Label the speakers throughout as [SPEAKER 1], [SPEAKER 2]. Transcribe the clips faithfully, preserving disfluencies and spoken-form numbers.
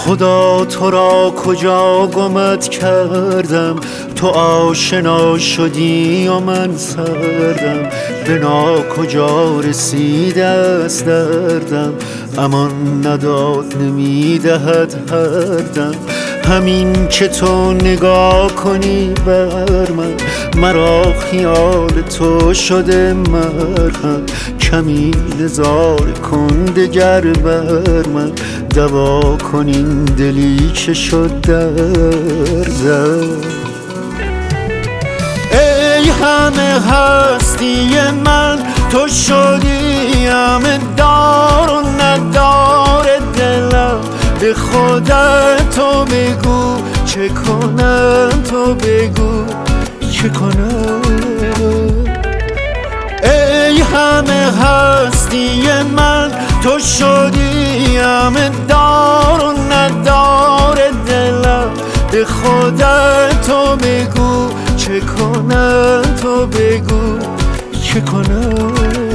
[SPEAKER 1] خدا تو را کجا گمت کردم، تو آشنا شدی و من سردم. به نا کجا رسیده است دردم، امان نداد نمیدهد هر دم. همین که تو نگاه کنی بر من، مرا خیال تو شده مرهم. کمی نزار کن دگر بر من، دوا کن این دلی که شد دردم. ای همه هستی من، تو شدی همه دار و ندار دلم. به خودت تو بگو چه کنم، تو بگو چه کنم. ای همه هستی من، تو شدی همه دار و ندار دلم. به خودت تو بگو چه کنم، تو بگو چه کنم.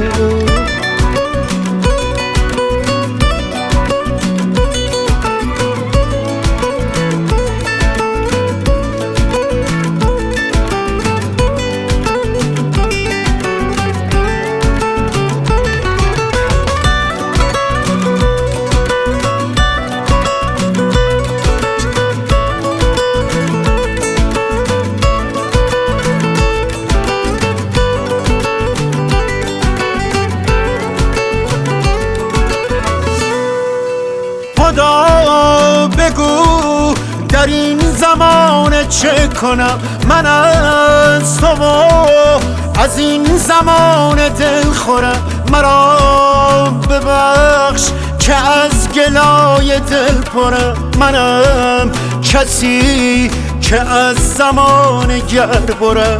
[SPEAKER 1] خدا بگو در این زمان چه کنم، من از تو و از این زمان دل خورم. مرا ببخش که از گلای دل پرم، منم کسی که از زمان گر برم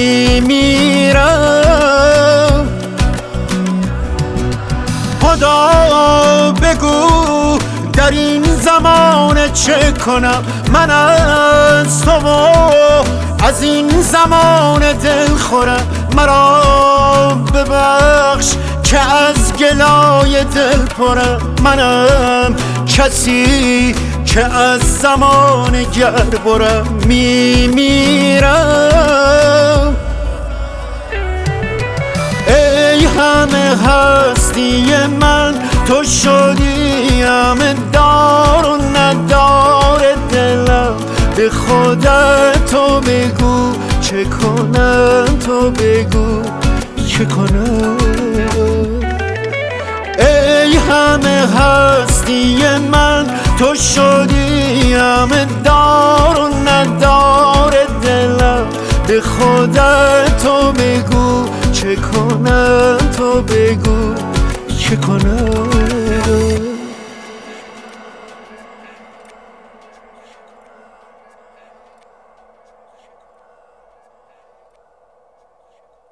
[SPEAKER 1] میمیرم. خدا بگو در این زمان چه کنم، من از تو و از این زمان دل خورم. مرا ببخش که از گلای دل پرم، منم کسی که از زمان گر برم میمیرم. ای همه هستی من، تو شدی همه دار و ندار دلم. به خودت تو بگو چه کنم، تو بگو چه کنم. ای همه هستی من، تو شدی همه دار و ندار دلم. به خودت تو بگو چه کنم، تو بگو چه کنم.